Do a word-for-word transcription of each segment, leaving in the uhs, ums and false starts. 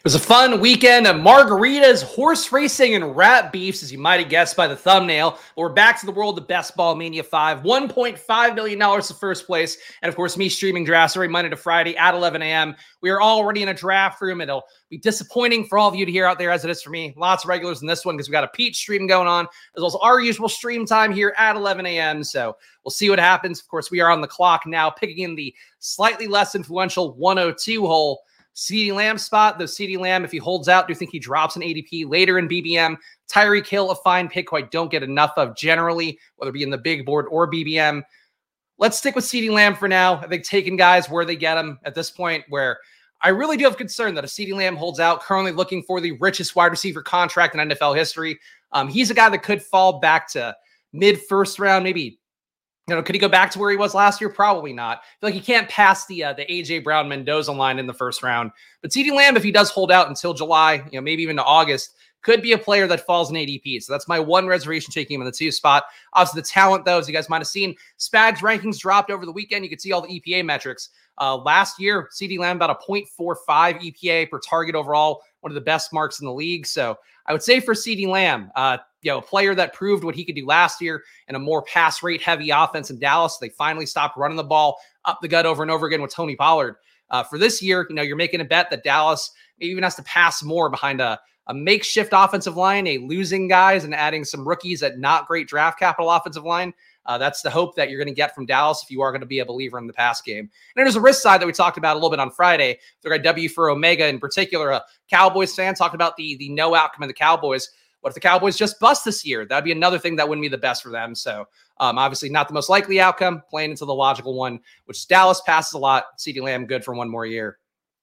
was a fun weekend of margaritas, horse racing, and rat beefs, as you might have guessed by the thumbnail. But we're back to the world of Best Ball Mania five. one point five million dollars to first place. And, of course, me streaming drafts every Monday to Friday at eleven a.m. We are already in a draft room. It'll be disappointing for all of you to hear out there as it is for me. Lots of regulars in this one because we got a Pete stream going on, as well as our usual stream time here at eleven a.m. So we'll see what happens. Of course, we are on the clock now, picking in the slightly less influential one oh two hole. CeeDee Lamb spot, though CeeDee Lamb, if he holds out, do think he drops an A D P later in B B M. Tyreek Hill, a fine pick who I don't get enough of generally, whether it be in the big board or B B M. Let's stick with CeeDee Lamb for now. I think taking guys where they get them at this point, where I really do have concern that if CeeDee Lamb holds out, currently looking for the richest wide receiver contract in N F L history, um, he's a guy that could fall back to mid-first round, maybe. You know, could he go back to where he was last year? Probably not. I feel like he can't pass the uh, the A J Brown Mendoza line in the first round. But CeeDee Lamb, if he does hold out until July, you know, maybe even to August, could be a player that falls in A D P. So that's my one reservation, taking him in the two spot. Obviously, the talent, though, as you guys might have seen, Spags rankings dropped over the weekend. You could see all the E P A metrics. Uh, last year, CeeDee Lamb about a point four five E P A per target overall, one of the best marks in the league. So I would say for CeeDee Lamb, uh, you know, a player that proved what he could do last year in a more pass rate heavy offense in Dallas. They finally stopped running the ball up the gut over and over again with Tony Pollard. Uh, for this year, you know, you're making a bet that Dallas maybe even has to pass more behind a, a makeshift offensive line, a losing guys and adding some rookies at not great draft capital offensive line. Uh, that's the hope that you're going to get from Dallas if you are going to be a believer in the pass game. And there's a risk side that we talked about a little bit on Friday. The guy W for Omega in particular, a Cowboys fan, talked about the, the no outcome of the Cowboys. What if the Cowboys just bust this year? That'd be another thing that wouldn't be the best for them. So um, obviously not the most likely outcome, playing into the logical one, which is Dallas passes a lot. CeeDee Lamb good for one more year.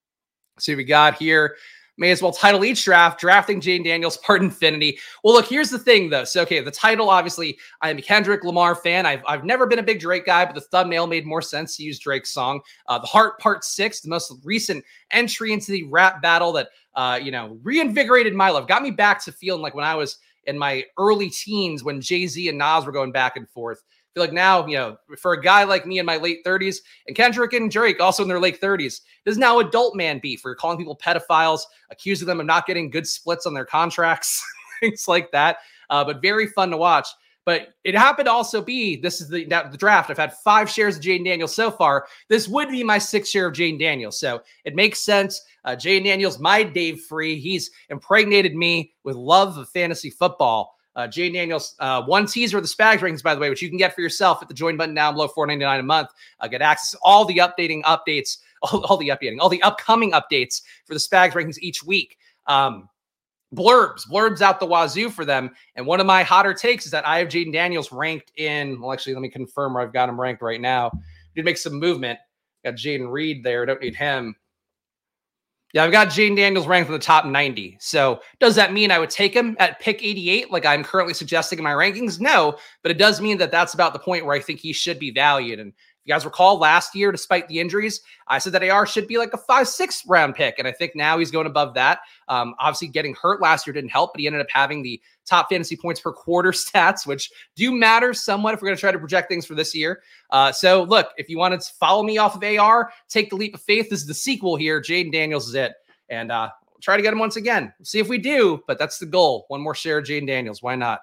See what we got here. May as well title each draft, drafting Jayden Daniels, part infinity. Well, look, here's the thing, though. So, okay, the title, obviously, I'm a Kendrick Lamar fan. I've, I've never been a big Drake guy, but the thumbnail made more sense to use Drake's song. Uh, the Heart Part six, the most recent entry into the rap battle that, uh, you know, reinvigorated my love. Got me back to feeling like when I was in my early teens when Jay-Z and Nas were going back and forth. I feel like now, you know, for a guy like me in my late thirties, and Kendrick and Drake also in their late thirties, this is now adult man beef. We're calling people pedophiles, accusing them of not getting good splits on their contracts, things like that. Uh, but very fun to watch. But it happened to also be, this is the, the draft. I've had five shares of Jayden Daniels so far. This would be my sixth share of Jayden Daniels. So it makes sense. Uh, Jayden Daniels, my Dave Free. He's impregnated me with love of fantasy football. Uh, Jayden Daniels, uh, one teaser of the Spags rankings, by the way, which you can get for yourself at the join button down below, four ninety-nine a month. Uh, get access to all the updating updates, all, all the updating, all the upcoming updates for the Spags rankings each week. Um, blurbs, blurbs out the wazoo for them. And one of my hotter takes is that I have Jayden Daniels ranked in, well, actually, let me confirm where I've got him ranked right now. Did make some movement. Got Jaden Reed there. Don't need him. Yeah, I've got Jayden Daniels ranked in the top ninety. So does that mean I would take him at pick eighty-eight like I'm currently suggesting in my rankings? No, but it does mean that that's about the point where I think he should be valued. And if you guys recall last year, despite the injuries, I said that A R should be like a five, six round pick. And I think now he's going above that. Um, obviously getting hurt last year didn't help, but he ended up having the top fantasy points per quarter stats, which do matter somewhat if we're going to try to project things for this year. Uh, so look, if you want to follow me off of A R, take the leap of faith. This is the sequel here. Jayden Daniels is it. And uh, we'll try to get him once again. We'll see if we do, but that's the goal. One more share of Jayden Daniels. Why not?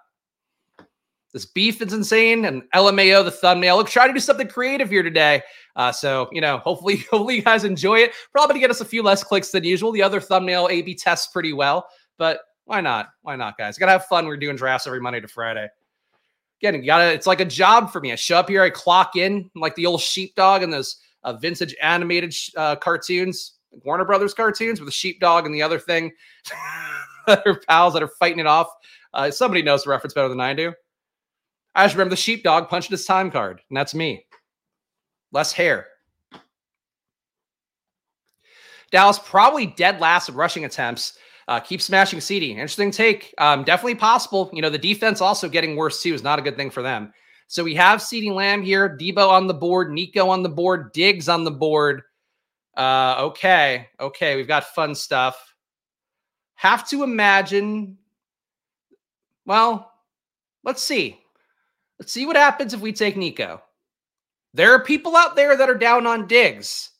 This beef is insane. And L M A O, the thumbnail. Look, try to do something creative here today. Uh, so, you know, hopefully, hopefully you guys enjoy it. Probably to get us a few less clicks than usual. The other thumbnail A B tests pretty well, but why not? Why not, guys? Gotta have fun. We're doing drafts every Monday to Friday. Again, you gotta, it's like a job for me. I show up here, I clock in like the old sheepdog and those uh, vintage animated sh- uh, cartoons, like Warner Brothers cartoons with a sheepdog and the other thing. Other pals that are fighting it off. Uh, somebody knows the reference better than I do. I just remember the sheepdog punching his time card, and that's me. Less hair. Dallas probably dead last in rushing attempts. Uh, keep smashing CeeDee. Interesting take. Um, definitely possible. You know, the defense also getting worse too is not a good thing for them. So we have CeeDee Lamb here, Debo on the board, Nico on the board, Diggs on the board. Uh, okay. Okay. We've got fun stuff. Have to imagine. Well, let's see. Let's see what happens if we take Nico. There are people out there that are down on Diggs.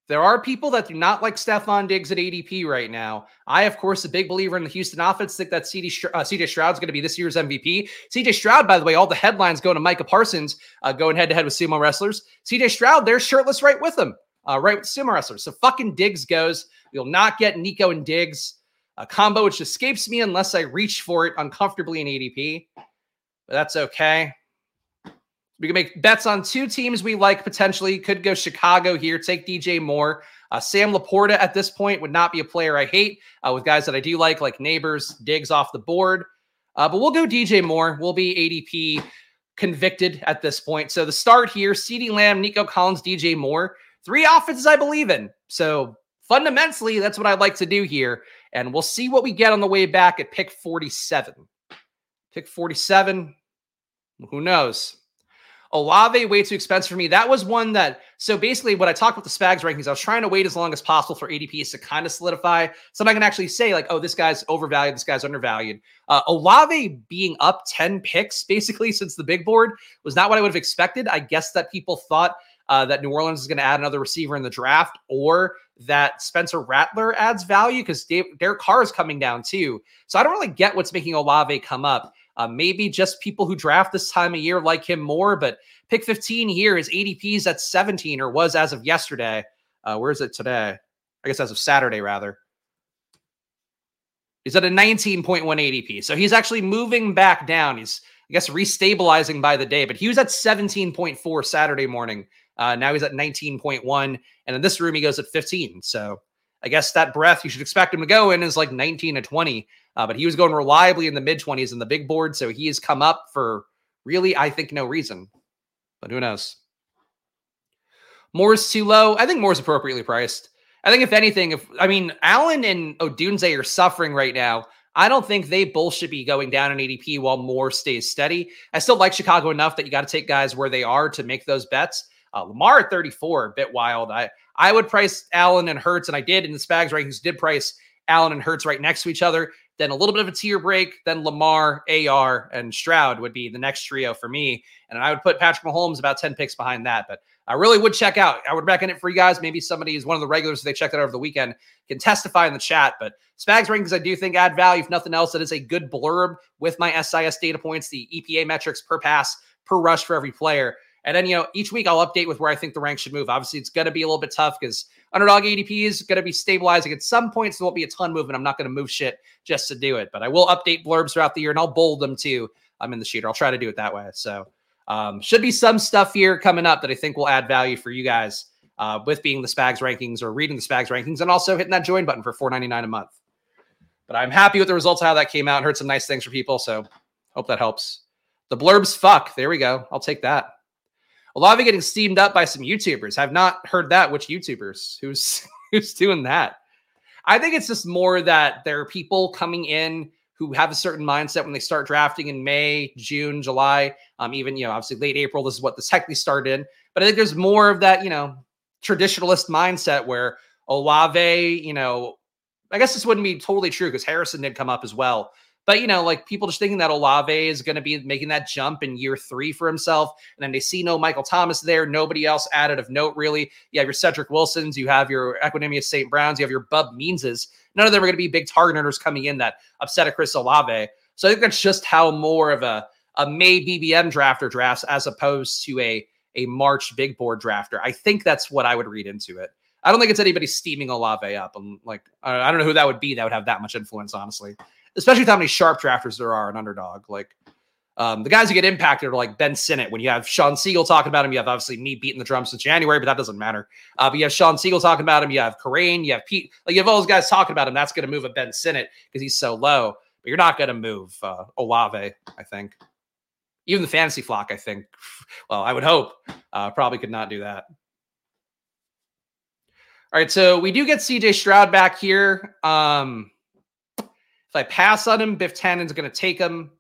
There are people that do not like Stefon Diggs at A D P right now. I, of course, a big believer in the Houston offense, think that C D, uh, C J Stroud's going to be this year's M V P. C J Stroud, by the way, all the headlines going to Micah Parsons, uh, going head-to-head with sumo wrestlers. C J Stroud, they're shirtless right with him, uh, right with sumo wrestlers. So fucking Diggs goes. We'll not get Nico and Diggs. A combo which escapes me unless I reach for it uncomfortably in A D P. But that's okay. We can make bets on two teams we like potentially. Could go Chicago here. Take D J Moore. Uh, Sam Laporta at this point would not be a player I hate uh, with guys that I do like, like Neighbors, Diggs off the board. Uh, but we'll go D J Moore. We'll be A D P convicted at this point. So the start here, CeeDee Lamb, Nico Collins, D J Moore. Three offenses I believe in. So fundamentally, that's what I'd like to do here. And we'll see what we get on the way back at pick forty-seven. Pick forty-seven. Who knows? Olave, way too expensive for me. That was one that, so basically when I talked about the Spags rankings, I was trying to wait as long as possible for A D Ps to kind of solidify. So I can actually say like, oh, this guy's overvalued, this guy's undervalued. Uh, Olave being up ten picks basically since the big board was not what I would have expected. I guess that people thought uh, that New Orleans is going to add another receiver in the draft, or that Spencer Rattler adds value because Derek Carr is coming down too. So I don't really get what's making Olave come up. Uh, maybe just people who draft this time of year like him more, but pick fifteen here, his A D P's at seventeen, or was as of yesterday. Uh, where is it today? I guess as of Saturday, rather. He's at a nineteen point one A D P. So he's actually moving back down. He's, I guess, restabilizing by the day, but he was at seventeen point four Saturday morning. Uh, now he's at nineteen point one. And in this room, he goes at fifteen. So I guess that breath you should expect him to go in is like nineteen to twenty. Uh, but he was going reliably in the mid-twenties in the big board, so he has come up for really, I think, no reason. But who knows? Moore's too low. I think Moore's appropriately priced. I think if anything, if I mean, Allen and Odunze are suffering right now. I don't think they both should be going down in A D P while Moore stays steady. I still like Chicago enough that you got to take guys where they are to make those bets. Uh, Lamar at thirty-four, a bit wild. I, I would price Allen and Hurts, and I did in the Spags rankings, did price Allen and Hurts right next to each other. Then a little bit of a tier break. Then Lamar, A R, and Stroud would be the next trio for me. And I would put Patrick Mahomes about ten picks behind that. But I really would check out. I would recommend it for you guys. Maybe somebody is one of the regulars, they checked it out over the weekend, can testify in the chat. But Spags rankings, I do think add value. If nothing else, that is a good blurb with my S I S data points, the E P A metrics per pass, per rush for every player. And then, you know, each week I'll update with where I think the ranks should move. Obviously, it's going to be a little bit tough because underdog A D P is going to be stabilizing. At some points, there won't be a ton movement. I'm not going to move shit just to do it. But I will update blurbs throughout the year, and I'll bold them too. I'm in the sheeter. I'll try to do it that way. So um, should be some stuff here coming up that I think will add value for you guys uh, with being the Spags rankings or reading the Spags rankings and also hitting that join button for four ninety-nine a month. But I'm happy with the results of how that came out and heard some nice things for people. So hope that helps. The blurbs fuck. There we go. I'll take that. Olave getting steamed up by some YouTubers. I've not heard that. Which YouTubers? Who's who's doing that? I think it's just more that there are people coming in who have a certain mindset when they start drafting in May, June, July, um, even, you know, obviously late April. This is what this technically started in. But I think there's more of that, you know, traditionalist mindset where Olave, you know, I guess this wouldn't be totally true because Harrison did come up as well. But, you know, like people just thinking that Olave is going to be making that jump in year three for himself. And then they see no Michael Thomas there. Nobody else added of note, really. You have your Cedric Wilsons. You have your Equanimous Saint Browns. You have your Bub Meanses. None of them are going to be big target earners coming in that upset at Chris Olave. So I think that's just how more of a, a May B B M drafter drafts as opposed to a, a March big board drafter. I think that's what I would read into it. I don't think it's anybody steaming Olave up. I'm like, I don't know who that would be that would have that much influence, honestly. Especially with how many sharp drafters there are in Underdog. Like um, the guys who get impacted are like Ben Sinnott. When you have Sean Siegel talking about him, you have obviously me beating the drum since January, but that doesn't matter. Uh, but you have Sean Siegel talking about him. You have Karain. You have Pete. Like you have all those guys talking about him. That's going to move a Ben Sinnott because he's so low. But you're not going to move uh, Olave, I think. Even the fantasy flock, I think. Well, I would hope. Uh, probably could not do that. All right, so we do get C J Stroud back here. Um, if I pass on him, Biff Tannen's going to take him.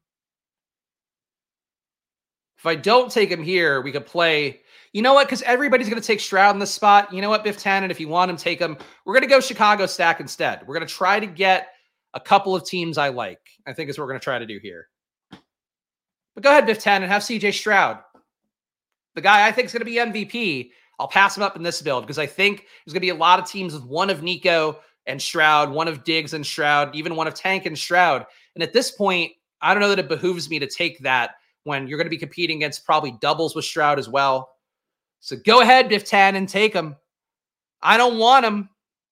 If I don't take him here, we could play. You know what? Because everybody's going to take Stroud in this spot. You know what, Biff Tannen? If you want him, take him. We're going to go Chicago stack instead. We're going to try to get a couple of teams I like. I think is what we're going to try to do here. But go ahead, Biff Tannen. Have C J Stroud. The guy I think is going to be M V P. I'll pass him up in this build because I think there's going to be a lot of teams with one of Nico and Stroud, one of Diggs and Stroud, even one of Tank and Stroud. And at this point, I don't know that it behooves me to take that when you're going to be competing against probably doubles with Stroud as well. So go ahead, Biff Tannen, take him. I don't want him.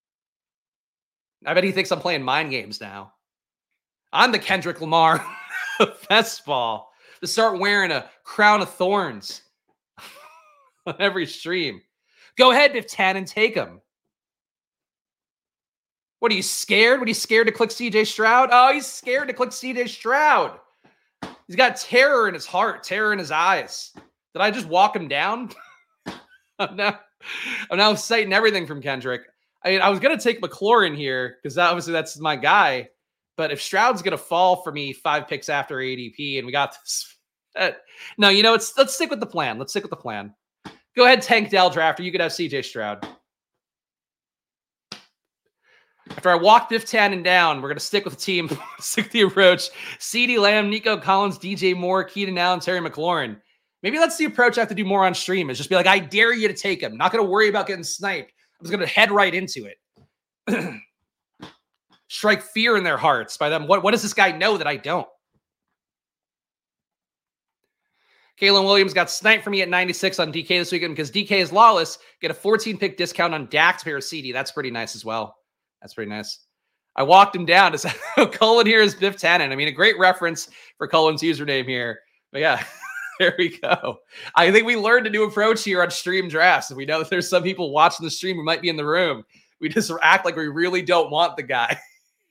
I bet he thinks I'm playing mind games now. I'm the Kendrick Lamar of best ball. To start wearing a crown of thorns on every stream. Go ahead, Biff Tannen, take him. What, are you scared? What, are you scared to click C J Stroud? Oh, he's scared to click C J Stroud. He's got terror in his heart, terror in his eyes. Did I just walk him down? I'm now, I'm now citing everything from Kendrick. I mean, I was going to take McLaurin here because obviously that's my guy. But if Stroud's going to fall for me five picks after A D P and we got this. Uh, no, you know, it's, let's stick with the plan. Let's stick with the plan. Go ahead, Tank Dell Drafter. You could have C J Stroud. After I walk Biff Tannen down, we're going to stick with the team, stick with the approach. CeeDee Lamb, Nico Collins, D J Moore, Keenan Allen, Terry McLaurin. Maybe that's the approach I have to do more on stream, is just be like, I dare you to take him. Not going to worry about getting sniped. I'm just going to head right into it. Strike fear in their hearts by them. What, what does this guy know that I don't? Kalen Williams got sniped for me at ninety-six on D K this weekend because D K is lawless. Get a fourteen pick discount on Dak to pair with C D. That's pretty nice as well. That's pretty nice. I walked him down to say, Cullen here is Biff Tannen. I mean, a great reference for Cullen's username here. But yeah, there we go. I think we learned a new approach here on stream drafts. And we know that there's some people watching the stream who might be in the room. We just act like we really don't want the guy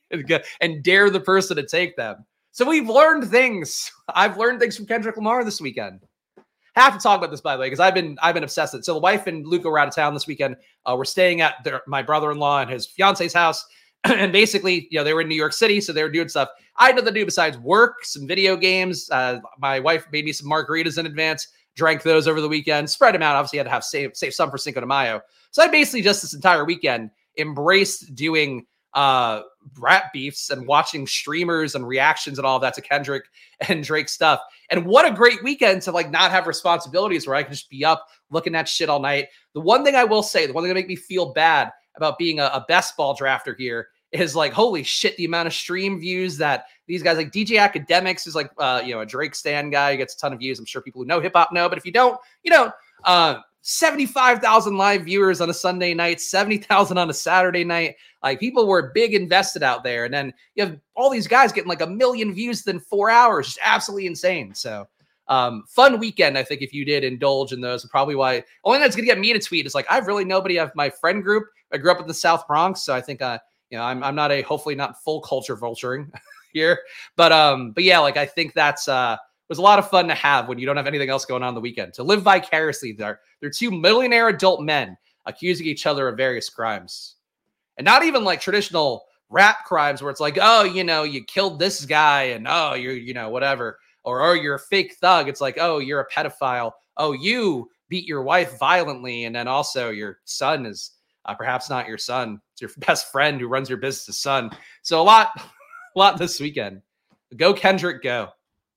and dare the person to take them. So we've learned things. I've learned things from Kendrick Lamar this weekend. Have to talk about this, by the way, because I've been I've been obsessed with it. So the wife and Luca were out of town this weekend. Uh, we're staying at their, my brother-in-law and his fiance's house. And basically, you know, they were in New York City, so they were doing stuff I had nothing to do besides work, some video games. Uh, my wife made me some margaritas in advance, drank those over the weekend, spread them out. Obviously, had to have save, save some for Cinco de Mayo. So I basically just this entire weekend embraced doing uh, rap beefs and watching streamers and reactions and all of that to Kendrick and Drake stuff. And what a great weekend to like not have responsibilities where I can just be up looking at shit all night. The one thing I will say, the one thing that make me feel bad about being a, a best ball drafter here is like, holy shit, the amount of stream views that these guys like D J Academics is like, uh, you know, a Drake stan guy who gets a ton of views. I'm sure people who know hip hop know, but if you don't, you know, uh, seventy-five thousand live viewers on a Sunday night, seventy thousand on a Saturday night. Like people were big invested out there. And then you have all these guys getting like a million views within four hours. Just absolutely insane. So um, fun weekend. I think if you did indulge in those, probably why only that's going to get me to tweet is like, I have really nobody of my friend group. I grew up in the South Bronx. So I think, uh, you know, I'm, I'm not a, hopefully not full culture vulturing here, but, um, but yeah, like, I think that's, uh, was a lot of fun to have when you don't have anything else going on the weekend to live vicariously. They're, they're two millionaire adult men accusing each other of various crimes, and not even like traditional rap crimes where it's like, oh, you know, you killed this guy and oh, you're, you know, whatever, or, oh, you're a fake thug. It's like, oh, you're a pedophile. Oh, you beat your wife violently. And then also your son is uh, perhaps not your son. It's your best friend who runs your business' son. So a lot, a lot this weekend. Go Kendrick, go.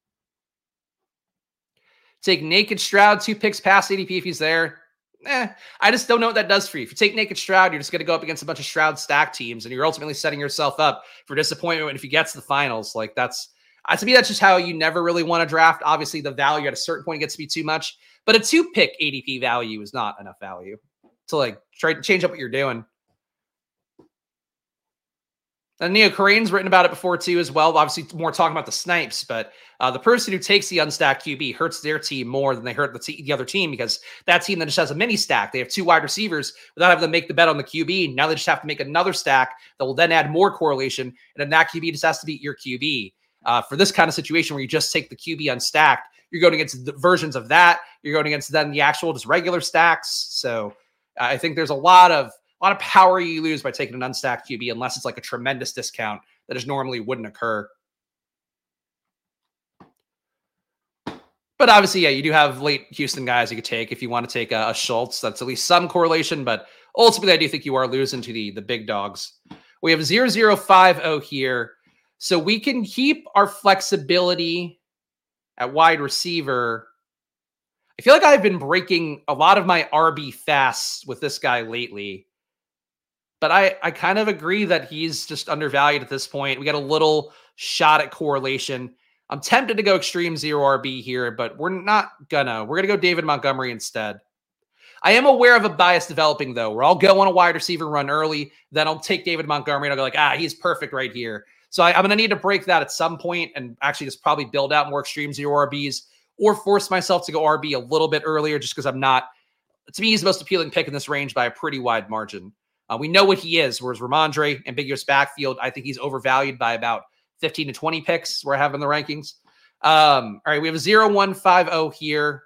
Take Naked Stroud, two picks past A D P if he's there. Eh, I just don't know what that does for you. If you take Naked Stroud, you're just going to go up against a bunch of Stroud stack teams, and you're ultimately setting yourself up for disappointment if he gets to the finals. Like that's, uh, to me, that's just how you never really want to draft. Obviously, the value at a certain point gets to be too much, but a two-pick A D P value is not enough value to like try to change up what you're doing. And Neo Corain's written about it before too as well. Obviously, more talking about the snipes, but uh, the person who takes the unstacked Q B hurts their team more than they hurt the, te- the other team because that team that just has a mini stack. They have two wide receivers without having to make the bet on the Q B. Now they just have to make another stack that will then add more correlation, and then that Q B just has to beat your Q B. Uh, for this kind of situation where you just take the Q B unstacked, you're going against the versions of that. You're going against then the actual just regular stacks. So uh, I think there's a lot of A lot of power you lose by taking an unstacked Q B unless it's like a tremendous discount that just normally wouldn't occur. But obviously, yeah, you do have late Houston guys you could take if you want to take a, a Schultz. That's at least some correlation, but ultimately, I do think you are losing to the, the big dogs. We have zero zero five zero here. So we can keep our flexibility at wide receiver. I feel like I've been breaking a lot of my R B fasts with this guy lately. But I, I kind of agree that he's just undervalued at this point. We got a little shot at correlation. I'm tempted to go extreme zero R B here, but we're not gonna. We're gonna go David Montgomery instead. I am aware of a bias developing, though, where I'll go on a wide receiver run early, then I'll take David Montgomery, and I'll go like, ah, he's perfect right here. So I, I'm going to need to break that at some point and actually just probably build out more extreme zero R Bs or force myself to go R B a little bit earlier just because I'm not, to me, he's the most appealing pick in this range by a pretty wide margin. Uh, we know what he is, whereas Ramondre, ambiguous backfield, I think he's overvalued by about fifteen to twenty picks where I have in the rankings. Um, all right, we have a zero one five zero here.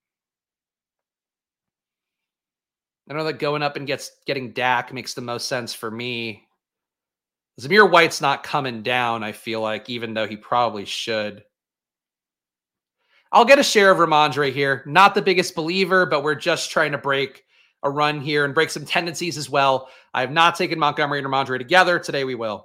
I know that going up and gets getting Dak makes the most sense for me. Zamir White's not coming down, I feel like, even though he probably should. I'll get a share of Ramondre here. Not the biggest believer, but we're just trying to break a run here and break some tendencies as well. I have not taken Montgomery and Ramondre together. Today we will.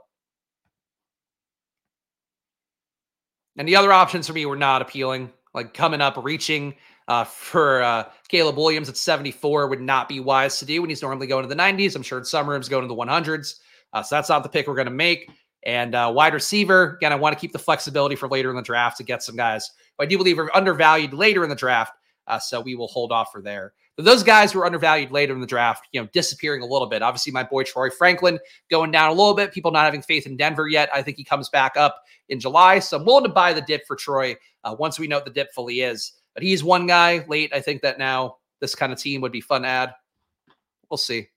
And the other options for me were not appealing. Like coming up, reaching uh, for uh, Caleb Williams at seventy-four would not be wise to do when he's normally going to the nineties. I'm sure in some rooms going to the one hundreds. Uh, so that's not the pick we're going to make. And uh, wide receiver, again, I want to keep the flexibility for later in the draft to get some guys who I do believe are undervalued later in the draft. Uh, so we will hold off for there. But those guys who are undervalued later in the draft, you know, disappearing a little bit. Obviously, my boy Troy Franklin going down a little bit. People not having faith in Denver yet. I think he comes back up in July. So I'm willing to buy the dip for Troy uh, once we know what the dip fully is. But he's one guy late. I think that now this kind of team would be fun to add. We'll see.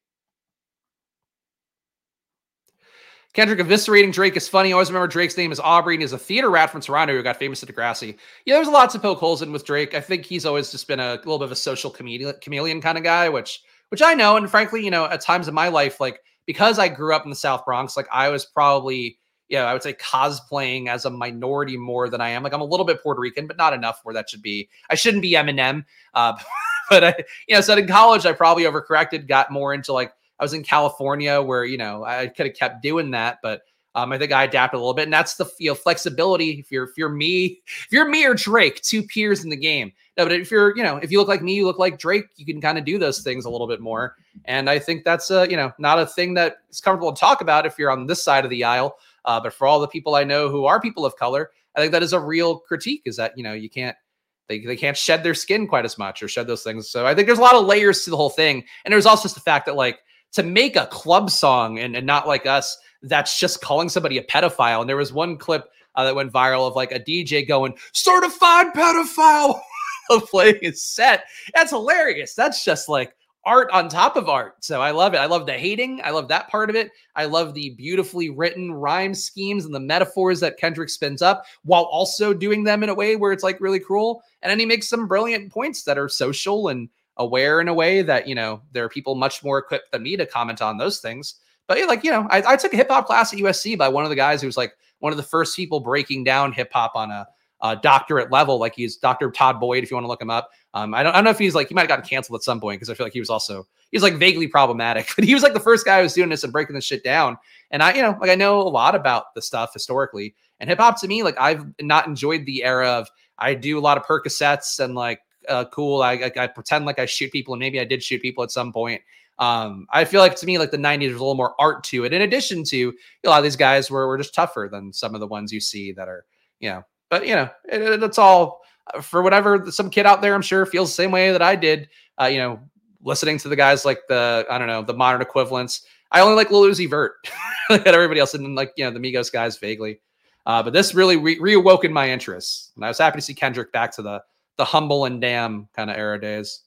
Kendrick, eviscerating Drake is funny. I always remember Drake's name is Aubrey and he's a theater rat from Toronto who got famous at Degrassi. Yeah, there's lots of poke holes in with Drake. I think he's always just been a little bit of a social chameleon, chameleon kind of guy, which which I know. And frankly, you know, at times in my life, like because I grew up in the South Bronx, like I was probably, yeah, I would say cosplaying as a minority more than I am. Like I'm a little bit Puerto Rican, but not enough where that should be. I shouldn't be Eminem. Uh, but, I, you know, so in college, I probably overcorrected, got more into like, I was in California where, you know, I could have kept doing that, but um, I think I adapted a little bit. And that's the you know, flexibility. If you're, if you're me, if you're me or Drake, two peers in the game. No, but if you're, you know, if you look like me, you look like Drake, you can kind of do those things a little bit more. And I think that's a, you know, not a thing that is comfortable to talk about if you're on this side of the aisle. Uh, but for all the people I know who are people of color, I think that is a real critique is that, you know, you can't, They, they can't shed their skin quite as much or shed those things. So I think there's a lot of layers to the whole thing. And there's also just the fact that like, to make a club song and, and not like us, that's just calling somebody a pedophile. And there was one clip uh, that went viral of like a D J going, certified pedophile, playing his set. That's hilarious. That's just like art on top of art. So I love it. I love the hating. I love that part of it. I love the beautifully written rhyme schemes and the metaphors that Kendrick spins up while also doing them in a way where it's like really cruel. And then he makes some brilliant points that are social and aware in a way that, you know, there are people much more equipped than me to comment on those things. But like, you know, I, I took a hip hop class at U S C by one of the guys who was like one of the first people breaking down hip hop on a, a doctorate level. Like he's Doctor Todd Boyd, if you want to look him up. Um, I don't, I don't know if he's like, he might've gotten canceled at some point because I feel like he was also, he's like vaguely problematic, but he was like the first guy who was doing this and breaking this shit down. And I, you know, like I know a lot about the stuff historically and hip hop to me, like I've not enjoyed the era of, I do a lot of Percocets and like, Uh, cool. I, I I pretend like I shoot people, and maybe I did shoot people at some point. Um, I feel like to me, like the nineties, there's a little more art to it. In addition to a lot of these guys were were just tougher than some of the ones you see that are, you know. But you know, it, it, it's all for whatever some kid out there, I'm sure, feels the same way that I did. Uh, you know, listening to the guys like the I don't know the modern equivalents. I only like Lil Uzi Vert, and everybody else, and like you know the Migos guys vaguely. Uh, but this really re- reawoken my interest, and I was happy to see Kendrick back to the. the humble and damn kind of era days.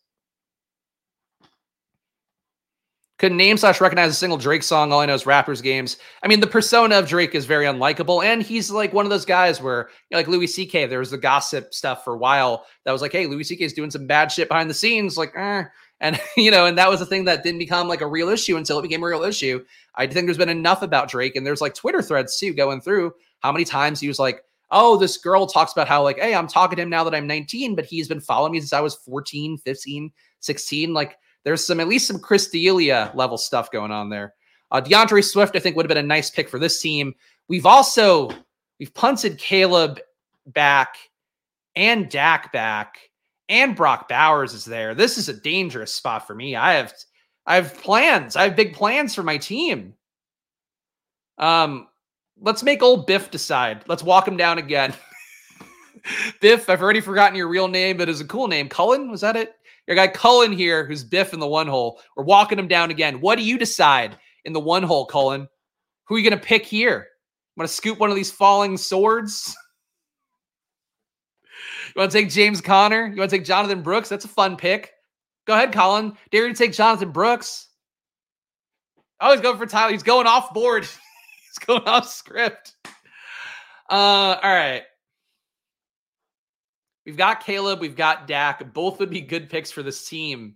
Couldn't name slash recognize a single Drake song. All I know is rappers games. I mean, the persona of Drake is very unlikable. And he's like one of those guys where, you know, like Louis C K, there was the gossip stuff for a while that was like, hey, Louis C K is doing some bad shit behind the scenes. Like, eh. And, you know, and that was a thing that didn't become like a real issue until it became a real issue. I think there's been enough about Drake. And there's like Twitter threads too, going through how many times he was like, oh, this girl talks about how like, hey, I'm talking to him now that I'm nineteen, but he's been following me since I was fourteen, fifteen, sixteen. Like there's some, at least some Chris D'Elia level stuff going on there. Uh, DeAndre Swift, I think would have been a nice pick for this team. We've also, we've punted Caleb back and Dak back And Brock Bowers is there. This is a dangerous spot for me. I have I have plans. I have big plans for my team. Um, let's make old Biff decide. Let's walk him down again. Biff, I've already forgotten your real name, but it's a cool name. Cullen, was that it? Your guy Cullen here, who's Biff in the one hole. We're walking him down again. What do you decide in the one hole, Cullen? Who are you going to pick here? Want to scoop one of these falling swords? You want to take James Conner? You want to take Jonathan Brooks? That's a fun pick. Go ahead, Colin. Dare you to take Jonathan Brooks? Oh, he's going for Tyler. He's going off board. He's going off script. Uh, all right. We've got Caleb. We've got Dak. Both would be good picks for this team.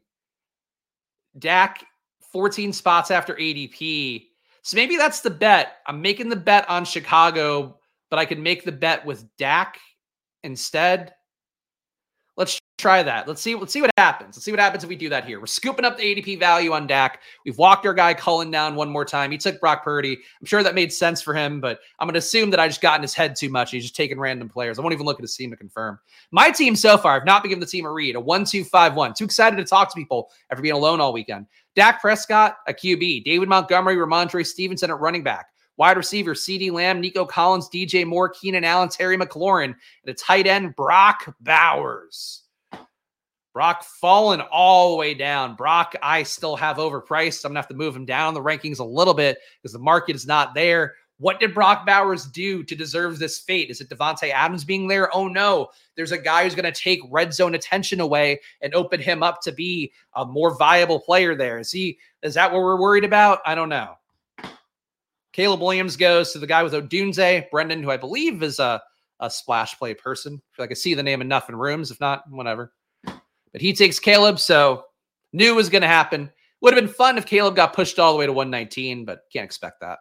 Dak, fourteen spots after A D P. So maybe that's the bet. I'm making the bet on Chicago, but I could make the bet with Dak instead. Let's try that. Let's see. Let's see what happens. Let's see what happens if we do that here. We're scooping up the A D P value on Dak. We've walked our guy Cullen down one more time. He took Brock Purdy. I'm sure that made sense for him, but I'm going to assume that I just got in his head too much. He's just taking random players. I won't even look at his team to confirm. My team so far, I've not been giving the team a read. A one two five one. Too excited to talk to people after being alone all weekend. Dak Prescott, a Q B. David Montgomery, Ramondre Stevenson at running back. Wide receiver, CeeDee Lamb, Nico Collins, D J Moore, Keenan Allen, Terry McLaurin. And a tight end, Brock Bowers. Brock fallen all the way down. Brock, I still have overpriced. I'm going to have to move him down the rankings a little bit because the market is not there. What did Brock Bowers do to deserve this fate? Is it Devontae Adams being there? Oh, no. There's a guy who's going to take red zone attention away and open him up to be a more viable player there. Is he? Is that what we're worried about? I don't know. Caleb Williams goes to the guy with Odunze, Brendan, who I believe is a, a splash play person. I feel like I see the name enough in rooms. If not, whatever. But he takes Caleb, so knew it was going to happen. Would have been fun if Caleb got pushed all the way to one nineteen, but can't expect that.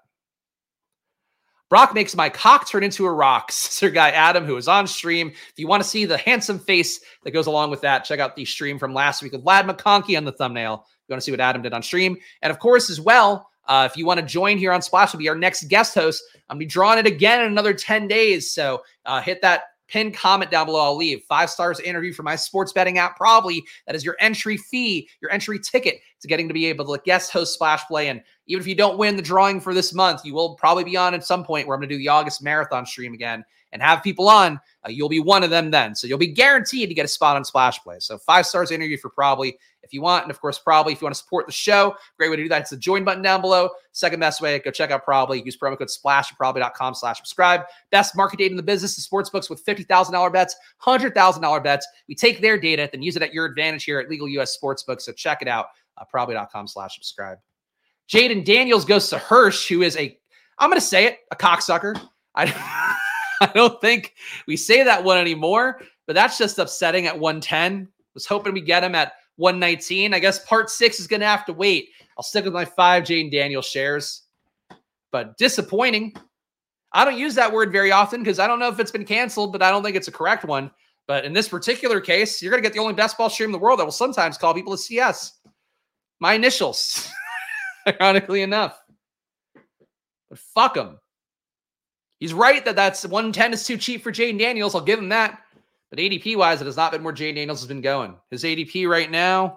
Brock makes my cock turn into a rock. Sir Guy Adam, who is on stream. If you want to see the handsome face that goes along with that, check out the stream from last week with Lad McConkey on the thumbnail. If you want to see what Adam did on stream. And of course, as well, uh, if you want to join here on Splash, will be our next guest host. I'm going to be drawing it again in another ten days. So uh, hit that pinned comment down below. I'll leave five stars interview for my sports betting app. Probably that is your entry fee, your entry ticket to getting to be able to guest host Splash Play. And even if you don't win the drawing for this month, you will probably be on at some point where I'm going to do the August marathon stream again and have people on. Uh, you'll be one of them then. So you'll be guaranteed to get a spot on Splash Play. So five stars interview for Probably if you want. And of course, Probably if you want to support the show, great way to do that. It's the join button down below. Second best way, go check out Probly. Use promo code SPLASH at probably.com slash subscribe. Best market data in the business, the sports books with fifty thousand dollars bets, one hundred thousand dollars bets. We take their data, then use it at your advantage here at Legal U S Sportsbook. So check it out, uh, probably.com slash subscribe. Jaden Daniels goes to Hirsch, who is a, I'm going to say it, a cocksucker. I, I don't think we say that one anymore, but that's just upsetting at one ten. Was hoping we get him at one nineteen. I guess part six is going to have to wait. I'll stick with my five Jaden Daniels shares, but disappointing. I don't use that word very often because I don't know if it's been canceled, but I don't think it's a correct one. But in this particular case, you're going to get the only best ball stream in the world that will sometimes call people a C S. My initials. Ironically enough. But fuck him. He's right that that's one ten is too cheap for Jaden Daniels. I'll give him that. But A D P-wise, it has not been where Jaden Daniels has been going. His A D P right now.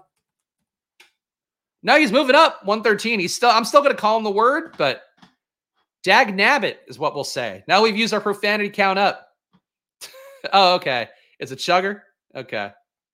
No, he's moving up. one thirteen. He's still, I'm still going to call him the word, but dag nabbit is what we'll say. Now we've used our profanity count up. Oh, okay. It's a chugger? Okay.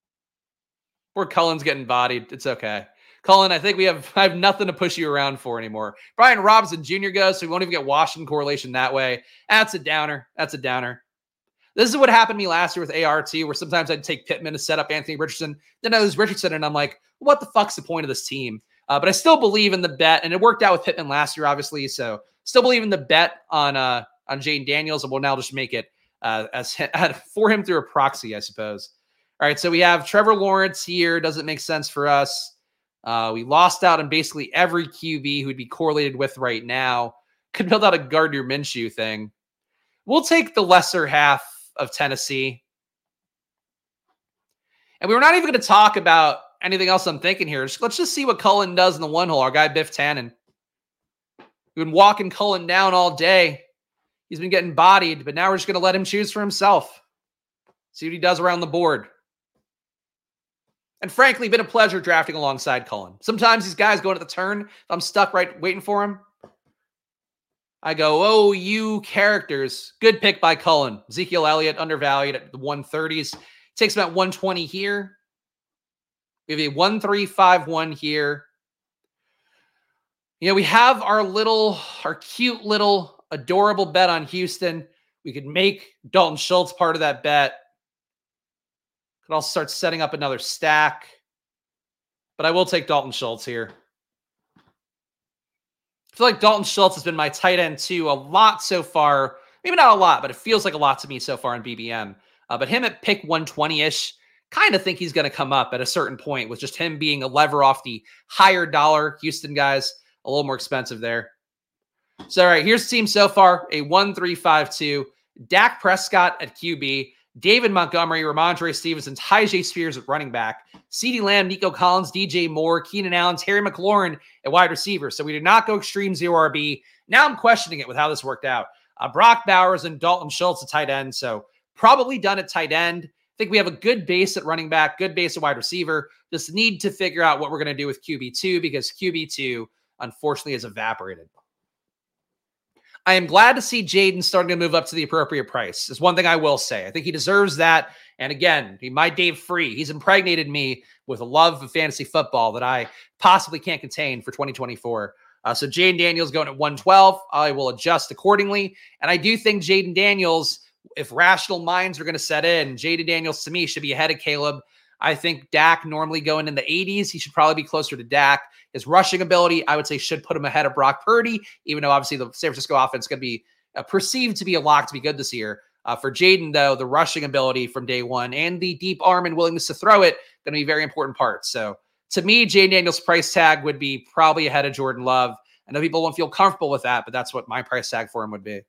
Poor Cullen's getting bodied. It's okay. Cullen, I think we have I have nothing to push you around for anymore. Brian Robinson Junior goes, so we won't even get Washington correlation that way. That's a downer. That's a downer. This is what happened to me last year with A R T, where sometimes I'd take Pittman to set up Anthony Richardson. Then I was Richardson, and I'm like, what the fuck's the point of this team? Uh, but I still believe in the bet, and it worked out with Pittman last year, obviously. So still believe in the bet on uh, on Jaden Daniels, and we'll now just make it uh, as for him through a proxy, I suppose. All right, so we have Trevor Lawrence here. Doesn't make sense for us. Uh, we lost out on basically every Q B who'd be correlated with right now. Could build out a Gardner Minshew thing. We'll take the lesser half of Tennessee. And we were not even going to talk about anything else I'm thinking here. Just, let's just see what Cullen does in the one hole. Our guy Biff Tannen. We've been walking Cullen down all day. He's been getting bodied, but now we're just going to let him choose for himself. See what he does around the board. And frankly, been a pleasure drafting alongside Cullen. Sometimes these guys go into the turn. If I'm stuck right waiting for him, I go, oh, you characters. Good pick by Cullen. Ezekiel Elliott, undervalued at the one thirties. Takes about one twenty here. We have a one three five one here. You know, we have our little, our cute little adorable bet on Houston. We could make Dalton Schultz part of that bet. Could also start setting up another stack. But I will take Dalton Schultz here. I feel like Dalton Schultz has been my tight end too a lot so far. Maybe not a lot, but it feels like a lot to me so far in B B M. Uh, but him at pick one twenty-ish, kind of think he's going to come up at a certain point with just him being a lever off the higher dollar Houston guys. A little more expensive there. So, all right, here's the team so far. A one three five two. Dak Prescott at Q B. David Montgomery, Ramondre Stevenson, Tyjae Spears at running back. CeeDee Lamb, Nico Collins, D J Moore, Keenan Allen, Terry McLaurin at wide receiver. So we did not go extreme zero R B. Now I'm questioning it with how this worked out. Uh, Brock Bowers and Dalton Schultz at tight end. So probably done at tight end. I think we have a good base at running back, good base at wide receiver. Just need to figure out what we're going to do with Q B two because Q B two, unfortunately, has evaporated. I am glad to see Jaden starting to move up to the appropriate price. Is one thing I will say. I think he deserves that. And again, he, my Dave Free, he's impregnated me with a love of fantasy football that I possibly can't contain for twenty twenty-four. Uh, so Jaden Daniels going at one twelve. I will adjust accordingly. And I do think Jaden Daniels, if rational minds are going to set in, Jaden Daniels to me should be ahead of Caleb. I think Dak normally going in the eighties. He should probably be closer to Dak. His rushing ability, I would say, should put him ahead of Brock Purdy, even though obviously the San Francisco offense is going to be uh, perceived to be a lock to be good this year. Uh, for Jaden, though, the rushing ability from day one and the deep arm and willingness to throw it going to be very important parts. So to me, Jaden Daniels' price tag would be probably ahead of Jordan Love. I know people won't feel comfortable with that, but that's what my price tag for him would be.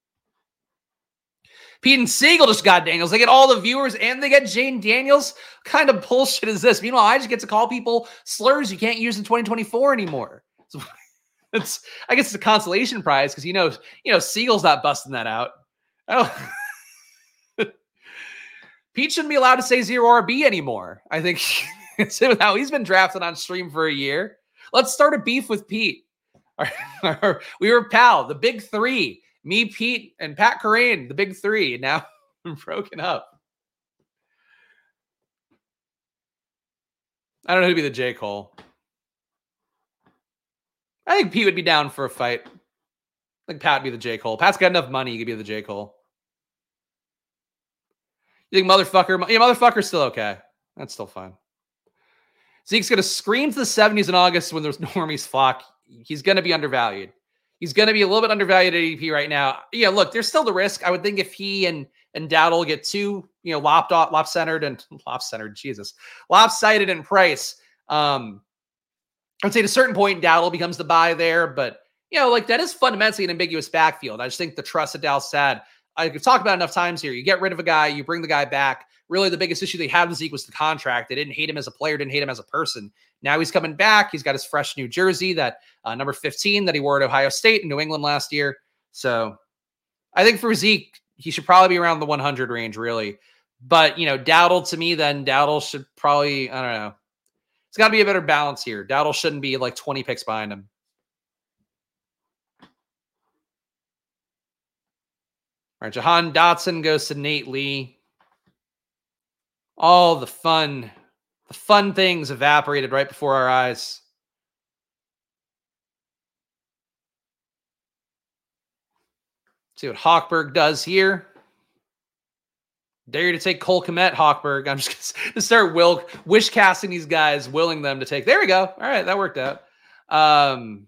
Pete and Siegel just got Daniels. They get all the viewers and they get Jaden Daniels. What kind of bullshit is this? Meanwhile, I just get to call people slurs you can't use in twenty twenty-four anymore. So it's, I guess it's a consolation prize because you know, you know, Siegel's not busting that out. I don't. Pete shouldn't be allowed to say zero R B anymore. I think it's how he's been drafted on stream for a year. Let's start a beef with Pete. We were pal, the big three. Me, Pete, and Pat Corain, the big three. Now we're broken up. I don't know who'd be the J. Cole. I think Pete would be down for a fight. I think Pat would be the J. Cole. Pat's got enough money, he could be the J. Cole. You think motherfucker? Yeah, motherfucker's still okay. That's still fine. Zeke's going to scream to the seventies in August when there's normies flock. He's going to be undervalued. He's going to be a little bit undervalued at A D P right now. Yeah, look, there's still the risk. I would think if he and and Dowdle get too, you know, lopped off, lop-centered and lop-centered, Jesus, lopsided in price. Um, I would say at a certain point, Dowdle becomes the buy there, but you know, like that is fundamentally an ambiguous backfield. I just think the trust that Dallas had. I've talked about enough times here. You get rid of a guy, you bring the guy back. Really, the biggest issue they had with Zeke was the contract. They didn't hate him as a player, didn't hate him as a person. Now he's coming back. He's got his fresh new jersey, that uh, number fifteen that he wore at Ohio State and New England last year. So I think for Zeke, he should probably be around the one hundred range, really. But, you know, Dowdle to me, then Dowdle should probably, I don't know. It's got to be a better balance here. Dowdle shouldn't be like twenty picks behind him. All right, Jahan Dotson goes to Nate Lee. All the fun, the fun things evaporated right before our eyes. See what Hawkberg does here. Dare you to take Cole Kmet, Hawkberg. I'm just going to start will, wish casting these guys, willing them to take. There we go. All right, that worked out. Um,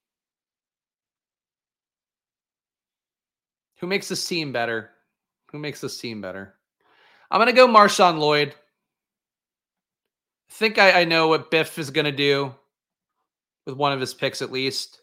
who makes this team better? Who makes this team better? I'm going to go Marshawn Lloyd. I think I, I know what Biff is going to do with one of his picks at least.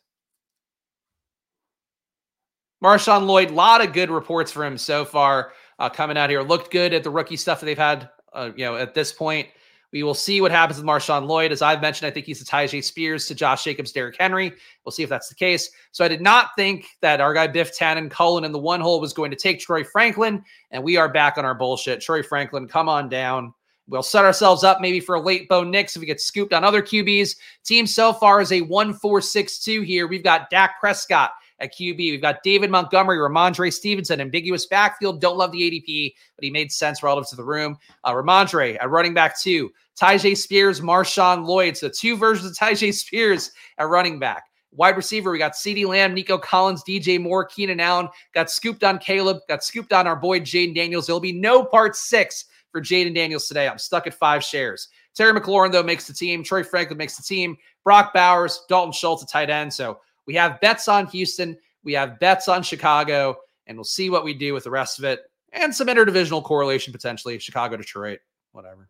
Marshawn Lloyd, a lot of good reports for him so far uh, coming out here. Looked good at the rookie stuff that they've had uh, you know, at this point. We will see what happens with Marshawn Lloyd. As I've mentioned, I think he's the Tyjae Spears to Josh Jacobs, Derrick Henry. We'll see if that's the case. So I did not think that our guy Biff Tannen Cullen in the one hole was going to take Troy Franklin, and we are back on our bullshit. Troy Franklin, come on down. We'll set ourselves up maybe for a late Bo Nix if we get scooped on other Q Bs. Team so far is a one four six two here. We've got Dak Prescott at Q B. We've got David Montgomery, Ramondre Stevenson, ambiguous backfield. Don't love the A D P, but he made sense relative to the room. Uh, Ramondre at running back two. Tyjae Spears, Marshawn Lloyd. So two versions of Tyjae Spears at running back. Wide receiver, we got CeeDee Lamb, Nico Collins, D J Moore, Keenan Allen. Got scooped on Caleb. Got scooped on our boy Jaden Daniels. There'll be no part six for Jaden Daniels today. I'm stuck at five shares. Terry McLaurin, though, makes the team. Troy Franklin makes the team. Brock Bowers, Dalton Schultz at tight end. So we have bets on Houston. We have bets on Chicago. And we'll see what we do with the rest of it. And some interdivisional correlation potentially. Chicago, Detroit, whatever.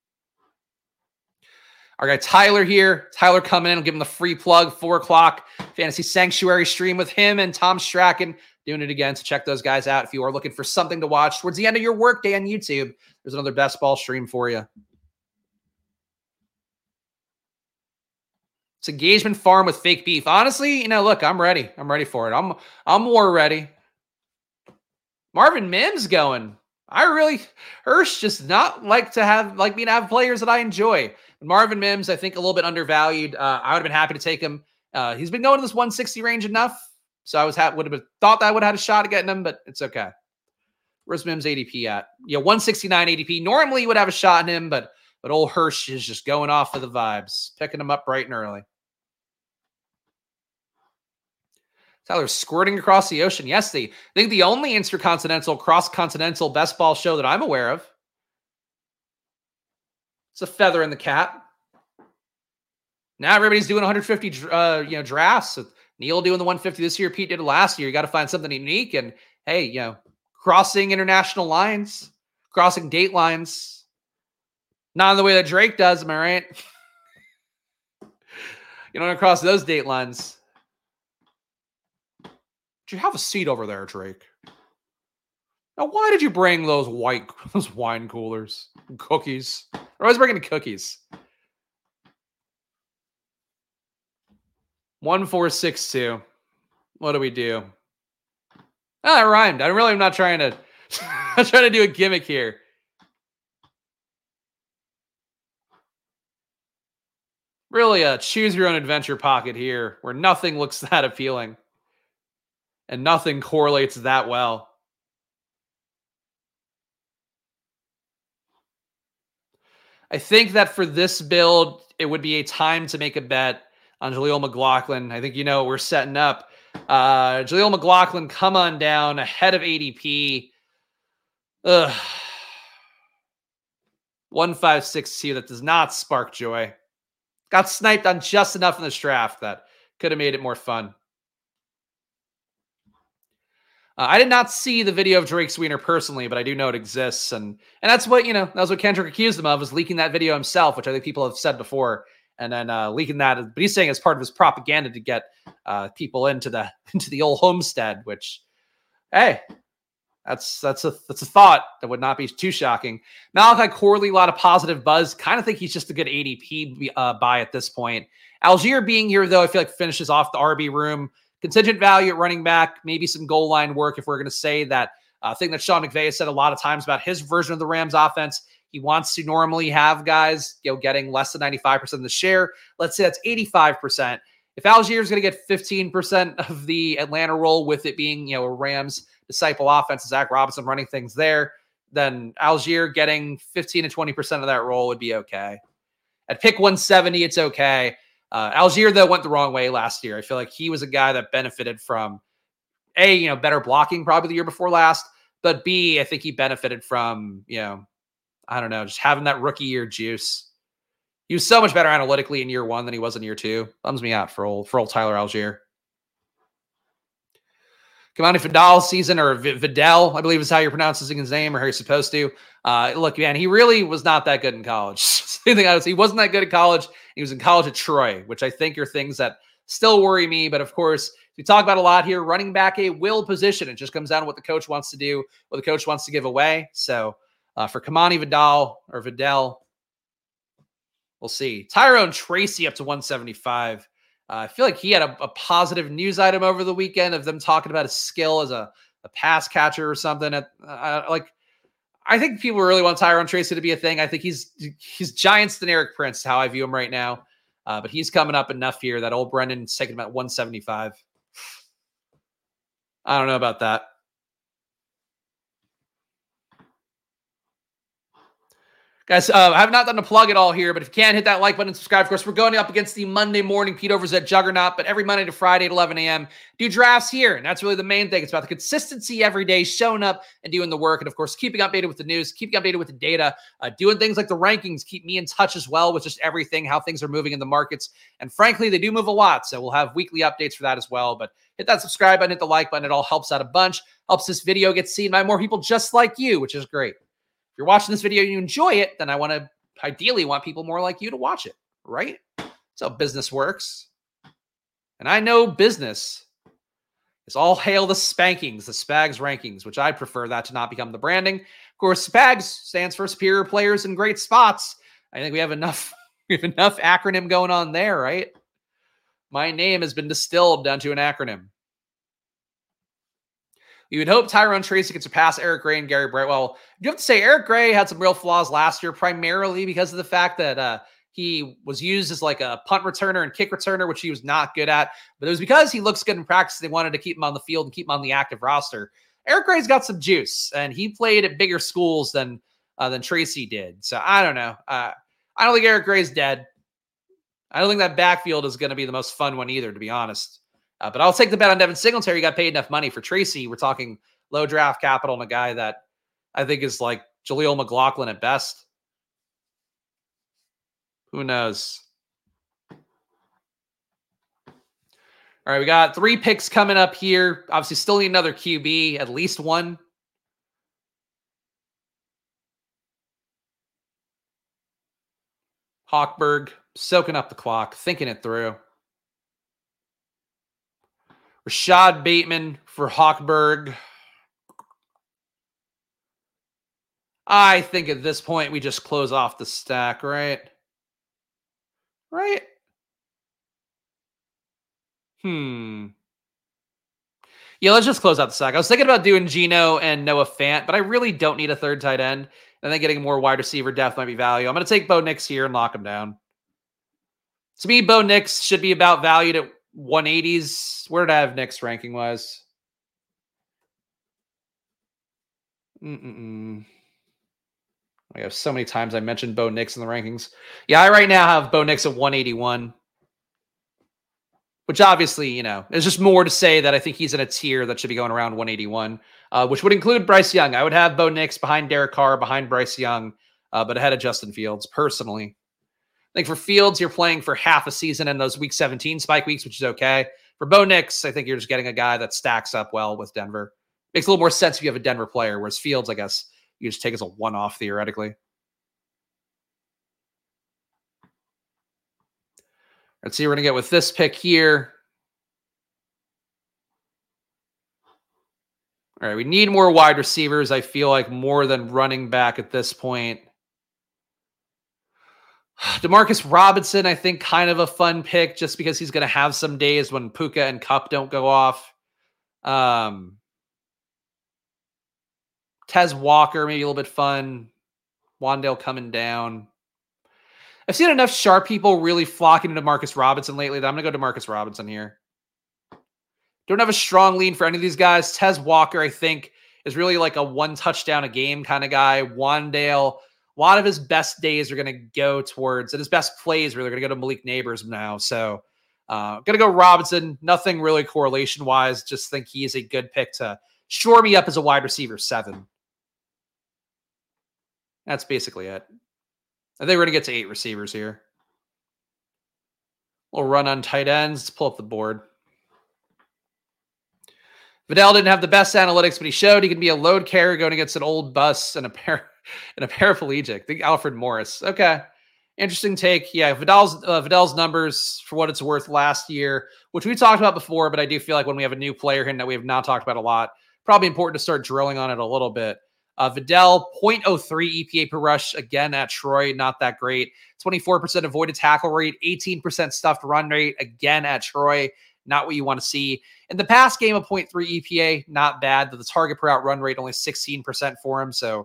Our guy Tyler here. Tyler coming in. I'll give him the free plug. four o'clock Fantasy Sanctuary stream with him and Tom Strachan doing it again. So check those guys out if you are looking for something to watch towards the end of your workday on YouTube. There's another best ball stream for you. It's Engagement Farm with fake beef. Honestly, you know, look, I'm ready. I'm ready for it. I'm I'm more ready. Marvin Mims going. I really, Hirsch just not like to have, like me to have players that I enjoy. Marvin Mims, I think a little bit undervalued. Uh, I would have been happy to take him. Uh, he's been going to this one sixty range enough. So I was ha- would have thought that I would have had a shot at getting him, but it's okay. Where's Mims A D P at? Yeah, one sixty-nine A D P. Normally you would have a shot in him, but but old Hirsch is just going off of the vibes, picking him up bright and early. Tyler's squirting across the ocean. Yes, the, I think the only intercontinental, cross-continental best ball show that I'm aware of. It's a feather in the cap. Now everybody's doing one fifty uh, you know, drafts. So Neil doing the one fifty this year. Pete did it last year. You got to find something unique. And hey, you know, crossing international lines, crossing date lines. Not in the way that Drake does, am I right? You don't cross those date lines. Do you have a seat over there, Drake? Now, why did you bring those white, those wine coolers, and cookies? Or always bringing the cookies. One four six two. What do we do? Oh, that rhymed. I really am not trying to. I'm trying to do a gimmick here. Really a choose your own adventure pocket here, where nothing looks that appealing, and nothing correlates that well. I think that for this build, it would be a time to make a bet on Jaleel McLaughlin. I think you know we're setting up. Uh, Jaleel McLaughlin, come on down ahead of A D P. Ugh. one five six two. That does not spark joy. Got sniped on just enough in this draft that could have made it more fun. Uh, I did not see the video of Drake Sweener personally, but I do know it exists. And and that's what, you know, that's what Kendrick accused him of, was leaking that video himself, which I think people have said before. And then uh, leaking that, but he's saying it's part of his propaganda to get uh, people into the into the old homestead, which, hey, that's that's a that's a thought that would not be too shocking. Malachi Corley, a lot of positive buzz. Kind of think he's just a good A D P uh, buy at this point. Algier being here, though, I feel like finishes off the R B room. Contingent value at running back, maybe some goal line work if we're going to say that uh, thing that Sean McVay has said a lot of times about his version of the Rams offense. He wants to normally have guys, you know, getting less than ninety-five percent of the share. Let's say that's eighty-five percent. If Algier is going to get fifteen percent of the Atlanta role, with it being, you know, a Rams disciple offense, Zach Robinson running things there, then Algier getting fifteen to twenty percent of that role would be okay. At pick one seventy, it's okay. Uh, Algier, though, went the wrong way last year. I feel like he was a guy that benefited from, A, you know, better blocking probably the year before last, but B, I think he benefited from, you know, I don't know, just having that rookie year juice. He was so much better analytically in year one than he was in year two. Bums me out for old, for old Tyler Algier. Kamani Vidal season, or v- Vidal, I believe is how you're pronouncing his name, or how you're supposed to. Uh, look, man, he really was not that good in college. Same thing I was, he wasn't that good at college. He was in college at Troy, which I think are things that still worry me. But of course, we talk about a lot here. Running back, a will position. It just comes down to what the coach wants to do, what the coach wants to give away. So uh, for Kamani Vidal or Vidal, we'll see. Tyrone Tracy up to one seventy-five. Uh, I feel like he had a, a positive news item over the weekend of them talking about his skill as a, a pass catcher or something. At, uh, like, I think people really want Tyrone Tracy to be a thing. I think he's he's Giants than Eric Prince, how I view him right now. Uh, but he's coming up enough here that old Brendan's taking him at one seventy-five. I don't know about that. Guys, uh, I have not done a plug at all here, but if you can, hit that like button and subscribe. Of course, we're going up against the Monday morning Pete Overs at Juggernaut, but every Monday to Friday at eleven a.m. do drafts here, and that's really the main thing. It's about the consistency every day, showing up and doing the work, and of course, keeping updated with the news, keeping updated with the data, uh, doing things like the rankings, keep me in touch as well with just everything, how things are moving in the markets, and frankly, they do move a lot, so we'll have weekly updates for that as well, but hit that subscribe button, hit the like button. It all helps out a bunch, helps this video get seen by more people just like you, which is great. If you're watching this video and you enjoy it, then I want to ideally want people more like you to watch it, right? That's how business works. And I know business is all hail the spankings, the Spags rankings, which I prefer that to not become the branding. Of course, Spags stands for superior players in great spots. I think we have enough, we have enough acronym going on there, right? My name has been distilled down to an acronym. You would hope Tyrone Tracy could surpass Eric Gray and Gary Brightwell. You have to say Eric Gray had some real flaws last year, primarily because of the fact that uh, he was used as like a punt returner and kick returner, which he was not good at. But it was because he looks good in practice. They wanted to keep him on the field and keep him on the active roster. Eric Gray's got some juice, and he played at bigger schools than uh, than Tracy did. So I don't know. Uh, I don't think Eric Gray's dead. I don't think that backfield is going to be the most fun one either, to be honest. Uh, but I'll take the bet on Devin Singletary. You got paid enough money for Tracy. We're talking low draft capital and a guy that I think is like Jaleel McLaughlin at best. Who knows? All right, we got three picks coming up here. Obviously, still need another Q B, at least one. Hochberg, soaking up the clock, thinking it through. Rashad Bateman for Hochberg. I think at this point we just close off the stack, right? Right? Hmm. Yeah, let's just close out the stack. I was thinking about doing Geno and Noah Fant, but I really don't need a third tight end. And then getting more wide receiver depth might be value. I'm going to take Bo Nix here and lock him down. To me, Bo Nix should be about valued at one eighties. Where did I have Nix ranking wise? Mm-mm-mm. I have so many times I mentioned Bo Nix in the rankings. Yeah, I right now have Bo Nix at one eighty-one. Which obviously, you know, is just more to say that I think he's in a tier that should be going around one eighty-one, uh, which would include Bryce Young. I would have Bo Nix behind Derek Carr, behind Bryce Young, uh, but ahead of Justin Fields, personally. I think for Fields, you're playing for half a season in those week seventeen spike weeks, which is okay. For Bo Nix, I think you're just getting a guy that stacks up well with Denver. Makes a little more sense if you have a Denver player, whereas Fields, I guess, you just take as a one-off theoretically. Let's see, we're going to get with this pick here. All right, we need more wide receivers, I feel like, more than running back at this point. Demarcus Robinson, I think, kind of a fun pick just because he's going to have some days when Puka and Kupp don't go off. Um, Tez Walker, maybe a little bit fun. Wandale coming down. I've seen enough sharp people really flocking to Demarcus Robinson lately that I'm going to go Demarcus Robinson here. Don't have a strong lean for any of these guys. Tez Walker, I think, is really like a one touchdown a game kind of guy. Wandale, a lot of his best days are going to go towards, and his best plays really are going to go to Malik Neighbors now. So uh, going to go Robinson. Nothing really correlation-wise. Just think he is a good pick to shore me up as a wide receiver seven. That's basically it. I think we're going to get to eight receivers here. We'll run on tight ends. Let's pull up the board. Vidal didn't have the best analytics, but he showed he can be a load carrier going against an old bus and a pair and a paraplegic. I think Alfred Morris. Okay. Interesting take. Yeah, Vidal's uh, Vidal's numbers, for what it's worth, last year, which we talked about before, but I do feel like when we have a new player here that we have not talked about a lot, probably important to start drilling on it a little bit. Uh, Vidal, zero point oh three E P A per rush, again at Troy, not that great. twenty-four percent avoided tackle rate, eighteen percent stuffed run rate, again at Troy, not what you want to see. In the past game, a zero point three E P A, not bad. The target per out run rate, only sixteen percent for him, so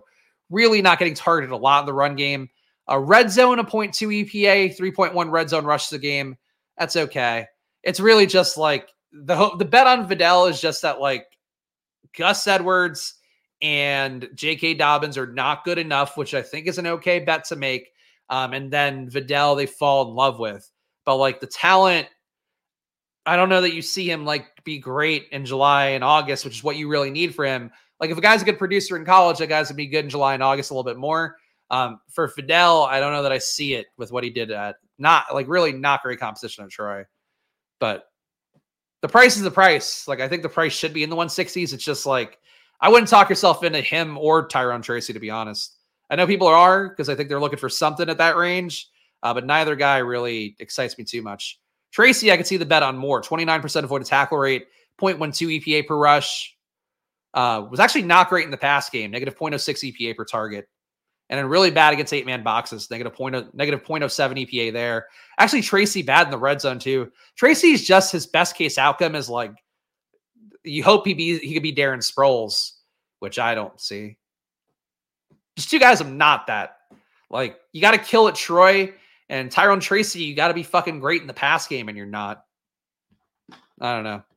really not getting targeted a lot in the run game. A red zone, a point two E P A, three point one red zone rushes a game. That's okay. It's really just like the the bet on Vidal is just that like Gus Edwards and J K Dobbins are not good enough, which I think is an okay bet to make. Um, and then Vidal, they fall in love with. But like the talent, I don't know that you see him like be great in July and August, which is what you really need for him. Like if a guy's a good producer in college, that guy's gonna be good in July and August a little bit more. Um, for Fidel, I don't know that I see it with what he did at not like really not great competition at Troy, but the price is the price. Like I think the price should be in the one sixties. It's just like I wouldn't talk yourself into him or Tyrone Tracy, to be honest. I know people are because I think they're looking for something at that range, uh, but neither guy really excites me too much. Tracy, I could see the bet on more. twenty-nine percent avoided tackle rate, point one two E P A per rush. Uh, was actually not great in the pass game, negative point oh six E P A per target. And then really bad against eight-man boxes, negative point, negative point oh seven E P A there. Actually, Tracy bad in the red zone too. Tracy's just his best case outcome is like, you hope he be he could be Darren Sproles, which I don't see. Just two guys I'm not that. Like, you got to kill at Troy, and Tyrone Tracy, you got to be fucking great in the pass game, and you're not. I don't know.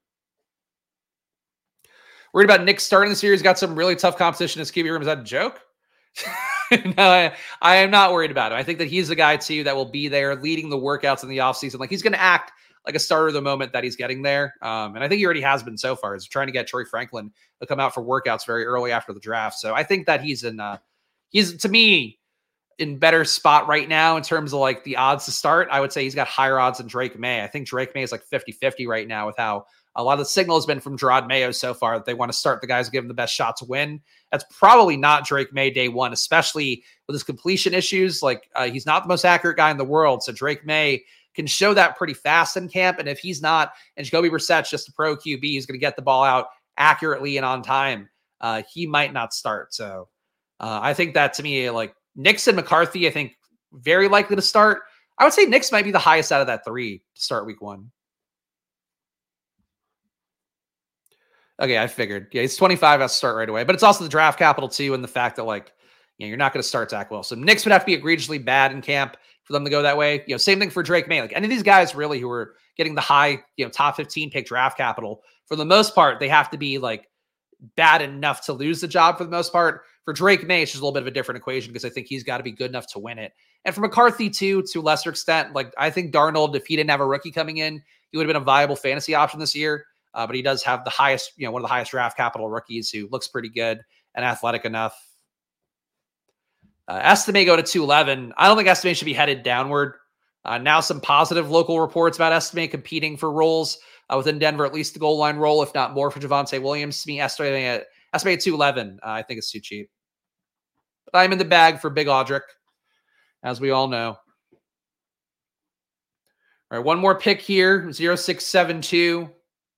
Worried about Nick starting the series. Got some really tough competition in his Q B room. Is that a joke? no, I, I am not worried about him. I think that he's the guy, too, that will be there leading the workouts in the offseason. Like, he's going to act like a starter the moment that he's getting there. Um, and I think he already has been so far. He's trying to get Troy Franklin to come out for workouts very early after the draft. So I think that he's in, uh, he's, to me, in better spot right now in terms of like the odds to start. I would say he's got higher odds than Drake May. I think Drake May is like fifty-fifty right now with how a lot of the signal has been from Gerard Mayo so far that they want to start the guys, give him the best shot to win. That's probably not Drake May day one, especially with his completion issues. Like uh, he's not the most accurate guy in the world. So Drake May can show that pretty fast in camp. And if he's not, and Jacoby Brissett's just a pro Q B, he's going to get the ball out accurately and on time. Uh, he might not start. So uh, I think that to me, like Nix and McCarthy, I think very likely to start. I would say Nix might be the highest out of that three to start week one. Okay, I figured. Yeah, he's twenty-five. I'll start right away. But it's also the draft capital, too, and the fact that, like, you know, you're not going to start Zach Wilson. Nix would have to be egregiously bad in camp for them to go that way. You know, same thing for Drake May. Like, any of these guys, really, who are getting the high, you know, top fifteen pick draft capital, for the most part, they have to be, like, bad enough to lose the job for the most part. For Drake May, it's just a little bit of a different equation because I think he's got to be good enough to win it. And for McCarthy, too, to a lesser extent, like, I think Darnold, if he didn't have a rookie coming in, he would have been a viable fantasy option this year. Uh, but he does have the highest, you know, one of the highest draft capital rookies who looks pretty good and athletic enough. Uh, Estime go to two eleven. I don't think Estime should be headed downward. Uh, now some positive local reports about Estime competing for roles uh, within Denver, at least the goal line role, if not more for Javonte Williams. To me, Estime at, Estime at two eleven, uh, I think it's too cheap. But I'm in the bag for Big Audric, as we all know. All right, one more pick here, zero six seven two.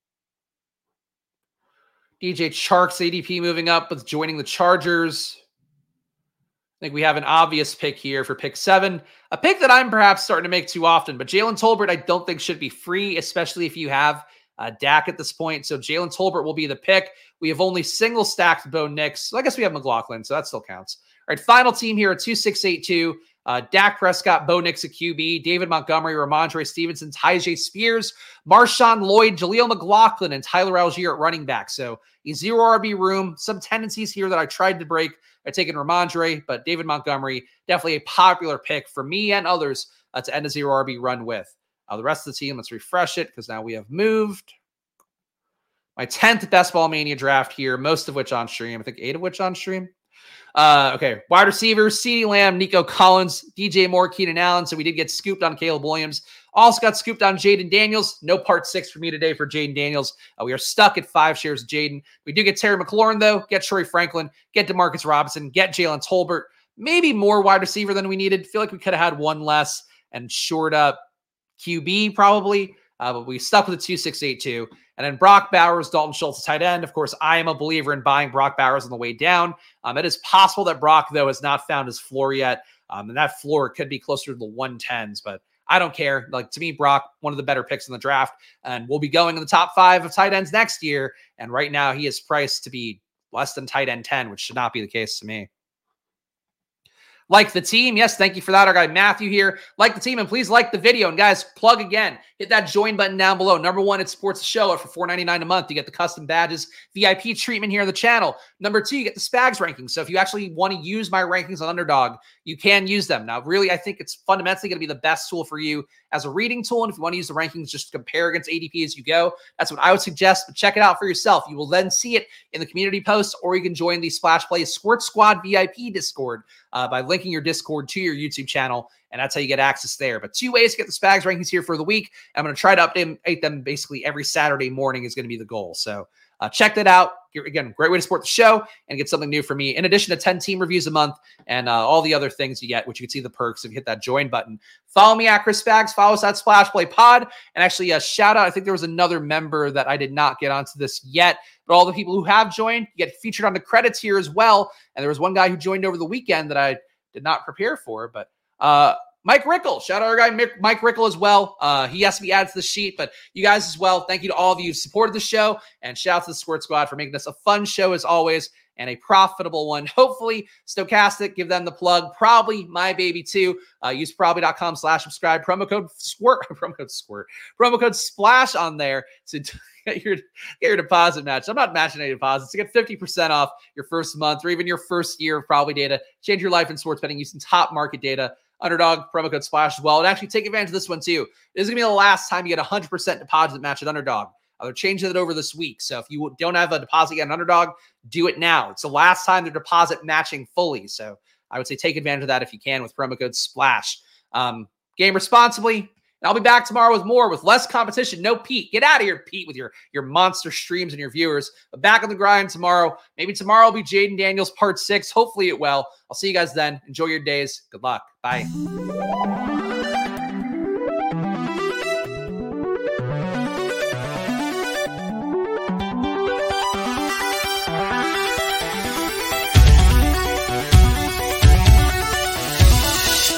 D J Chark's A D P moving up with joining the Chargers. I think we have an obvious pick here for pick seven. A pick that I'm perhaps starting to make too often, but Jalen Tolbert I don't think should be free, especially if you have uh, Dak at this point. So Jalen Tolbert will be the pick. We have only single stacked Bo Nix. So I guess we have McLaughlin, so that still counts. All right, final team here at two six eight two. Uh, Dak Prescott, Bo Nix at Q B, David Montgomery, Ramondre Stevenson, Tyjae Spears, Marshawn Lloyd, Jaleel McLaughlin, and Tyler Algier at running back. So a zero R B room. Some tendencies here that I tried to break. I've taken Ramondre, but David Montgomery, definitely a popular pick for me and others uh, to end a zero R B run with. Uh, the rest of the team, let's refresh it because now we have moved. My tenth Best Ball Mania draft here, most of which on stream. I think eight of which on stream. Uh, okay, wide receivers, CeeDee Lamb, Nico Collins, D J Moore, Keenan Allen. So we did get scooped on Caleb Williams. Also got scooped on Jaden Daniels. No part six for me today for Jaden Daniels. Uh, we are stuck at five shares of Jaden. We do get Terry McLaurin, though. Get Troy Franklin. Get DeMarcus Robinson. Get Jalen Tolbert. Maybe more wide receiver than we needed. Feel like we could have had one less and shored up Q B probably. Uh, but we stuck with the two six eight two. And then Brock Bowers, Dalton Schultz, tight end. Of course, I am a believer in buying Brock Bowers on the way down. Um, it is possible that Brock, though, has not found his floor yet. Um, and that floor could be closer to the one tens, but I don't care. Like, to me, Brock, one of the better picks in the draft, and we'll be going in the top five of tight ends next year. And right now he is priced to be less than tight end ten, which should not be the case to me. Like the team. Yes, thank you for that. Our guy Matthew here. Like the team, and please like the video. And guys, plug again. Hit that join button down below. Number one, it supports the show for four ninety-nine a month. You get the custom badges, V I P treatment here on the channel. Number two, you get the Spags rankings. So if you actually want to use my rankings on Underdog, you can use them. Now, really, I think it's fundamentally going to be the best tool for you as a reading tool. And if you want to use the rankings just to compare against A D P as you go, that's what I would suggest. But check it out for yourself. You will then see it in the community post, or you can join the Splash Play Squirt Squad V I P Discord uh, by linking your Discord to your YouTube channel. And that's how you get access there. But two ways to get the Spags rankings here for the week. I'm going to try to update them basically every Saturday morning is going to be the goal. So uh, check that out. Again, great way to support the show and get something new for me. In addition to ten team reviews a month and uh, all the other things you get, which you can see the perks if you hit that join button. Follow me at Chris Spags. Follow us at Splash Play Pod. And actually, a shout out. I think there was another member that I did not get onto this yet. But all the people who have joined get featured on the credits here as well. And there was one guy who joined over the weekend that I did not prepare for, but uh, Mike Rickle, shout out our guy Mike Rickle as well. Uh, he has to be added to the sheet, but you guys as well. Thank you to all of you who supported the show, and shout out to the Squirt Squad for making this a fun show as always and a profitable one. Hopefully, Stokastic, give them the plug. Probably my baby too. Uh, use probably dot com slash subscribe. Promo code Squirt, promo code Squirt, promo code Splash on there to get your, get your deposit match. I'm not matching any deposits. To get fifty percent off your first month or even your first year of Probably data. Change your life in sports betting using top market data. Underdog, promo code Splash as well. And actually take advantage of this one too. This is going to be the last time you get a one hundred percent deposit match at Underdog. They're changing it over this week. So if you don't have a deposit yet on Underdog, do it now. It's the last time they're deposit matching fully. So I would say take advantage of that if you can with promo code Splash. Um, game responsibly. And I'll be back tomorrow with more, with less competition. No Pete. Get out of here, Pete, with your, your monster streams and your viewers. But back on the grind tomorrow. Maybe tomorrow will be Jaden Daniels part six. Hopefully it will. I'll see you guys then. Enjoy your days. Good luck. Bye.